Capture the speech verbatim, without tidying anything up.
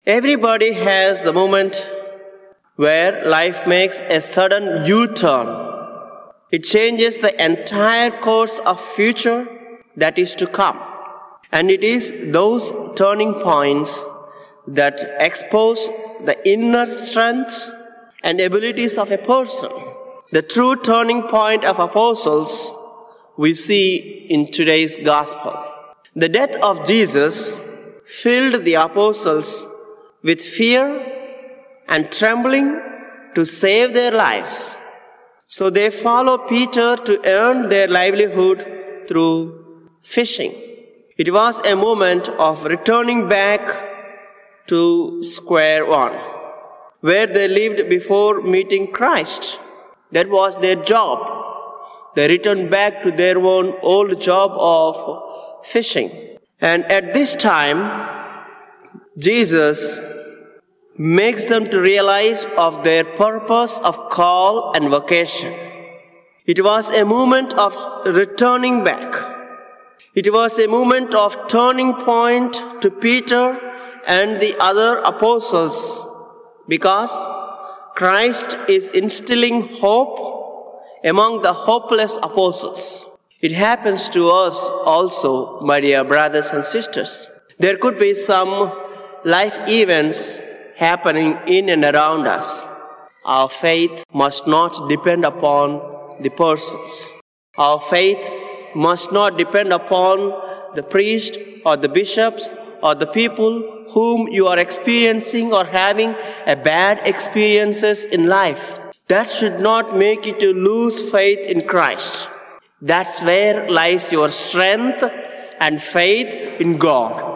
Everybody has the moment where life makes a sudden U-turn. It changes the entire course of future that is to come. And it is those turning points that expose the inner strength and abilities of a person. The true turning point of apostles we see in today's gospel. The death of Jesus filled the apostles with fear and trembling to save their lives. So they follow Peter to earn their livelihood through fishing. It was a moment of returning back to square one, where they lived before meeting Christ. That was their job. They returned back to their own old job of fishing. And at this time, Jesus makes them to realize of their purpose of call and vocation. It was a moment of returning back. It was a moment of turning point to Peter and the other apostles, because Christ is instilling hope among the hopeless apostles. It happens to us also, my dear brothers and sisters. There could be some life events happening in and around us. Our faith must not depend upon the persons. Our faith must not depend upon the priest or the bishops or the people whom you are experiencing or having a bad experiences in life. That should not make you to lose faith in Christ. That's where lies your strength and faith in God.